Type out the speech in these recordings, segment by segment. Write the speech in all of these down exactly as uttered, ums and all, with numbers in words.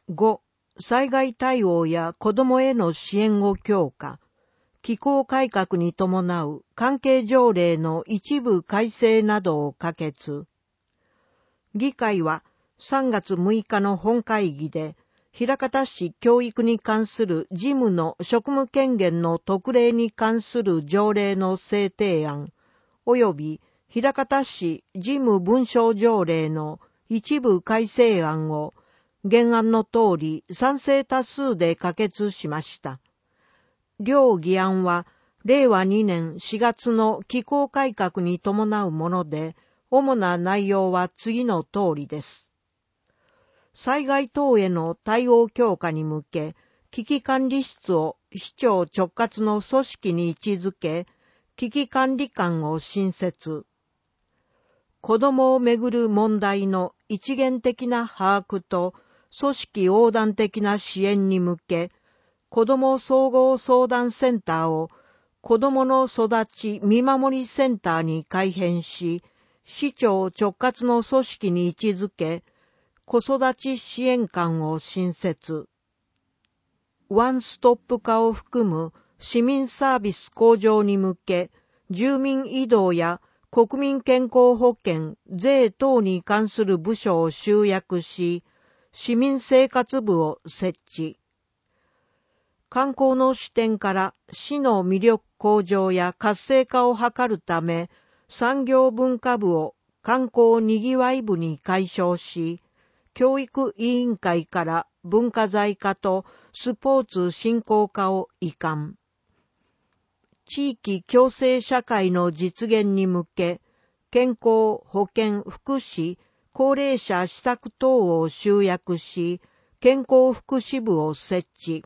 ご、災害対応や子どもへの支援を強化。機構改革に伴う関係条例の一部改正などを可決。議会はさんがつむいかの本会議で、枚方市教育に関する事務の職務権限の特例に関する条例の制定案、及び枚方市事務文書条例の一部改正案を、原案の通り賛成多数で可決しました。両議案は、れいわにねんしがつの機構改革に伴うもので、主な内容は次の通りです。災害等への対応強化に向け、危機管理室を市長直轄の組織に位置づけ、危機管理官を新設。子どもをめぐる問題の一元的な把握と組織横断的な支援に向け、子ども総合相談センターを子どもの育ち見守りセンターに改編し、市長直轄の組織に位置づけ、子育ち支援官を新設。ワンストップ化を含む市民サービス向上に向け、住民移動や国民健康保険、税等に関する部署を集約し、市民生活部を設置。観光の視点から市の魅力向上や活性化を図るため、産業文化部を観光にぎわい部に改称し、教育委員会から文化財課とスポーツ振興課を移管。地域共生社会の実現に向け、健康、保健、福祉、高齢者施策等を集約し、健康福祉部を設置。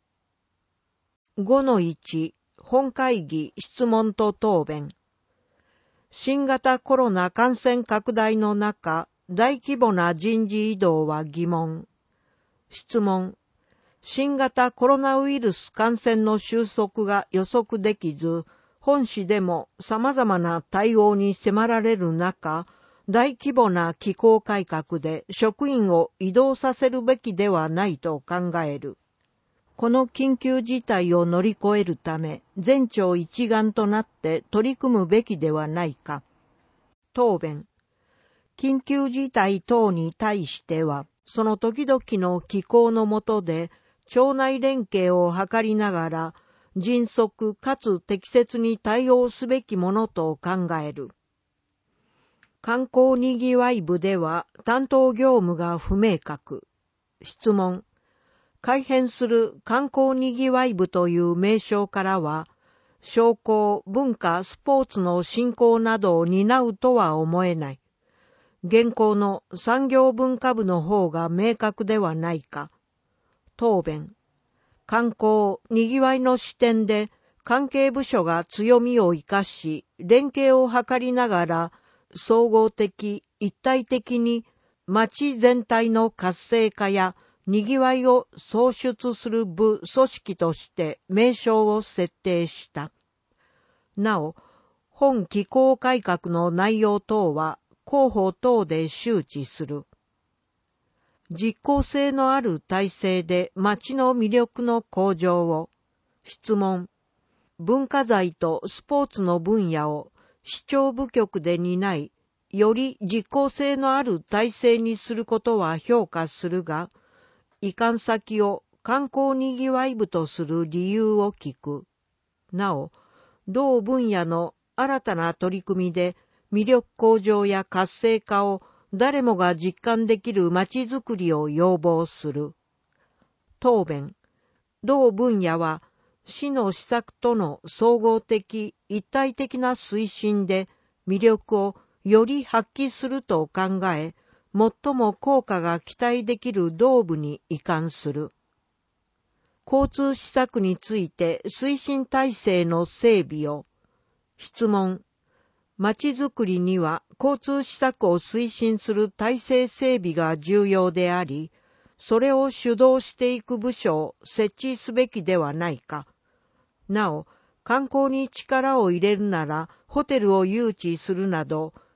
ごのいち、本会議質問と答弁。新型コロナ感染拡大の中、大規模な人事異動は疑問。質問。新型コロナウイルス感染の収束が予測できず、本市でも様々な対応に迫られる中、大規模な機構改革で職員を異動させるべきではないと考える。この緊急事態を乗り越えるため、全庁一丸となって取り組むべきではないか。答弁。緊急事態等に対しては、その時々の機構の下で、庁内連携を図りながら、迅速かつ適切に対応すべきものと考える。観光にぎわい部では担当業務が不明確。質問。改編する観光にぎわい部という名称からは、商工、文化、スポーツの振興などを担うとは思えない。現行の産業文化部の方が明確ではないか。答弁。観光、にぎわいの視点で関係部署が強みを生かし、連携を図りながら、総合的、一体的に町全体の活性化やにぎわいを創出する部組織として名称を設定した。なお、本機構改革の内容等は広報等で周知する。実効性のある体制で町の魅力の向上を。質問。文化財とスポーツの分野を市長部局で担い、より実効性のある体制にすることは評価するが、移管先を観光にぎわい部とする理由を聞く。なお、同分野の新たな取り組みで魅力向上や活性化を誰もが実感できる街づくりを要望する。答弁。同分野は市の施策との総合的一体的な推進で魅力をより発揮すると考え、最も効果が期待できる同部に移管する。交通施策について推進体制の整備を。質問。街づくりには交通施策を推進する体制整備が重要であり、それを主導していく部署を設置すべきではないか。なお、観光に力を入れるならホテルを誘致するなど、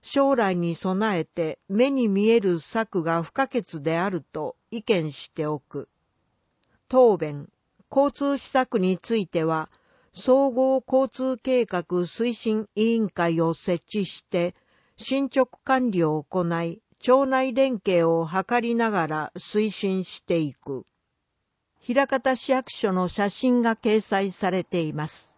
将来に備えて目に見える策が不可欠であると意見しておく。答弁、交通施策については、総合交通計画推進委員会を設置して、進捗管理を行い、町内連携を図りながら推進していく。枚方市役所の写真が掲載されています。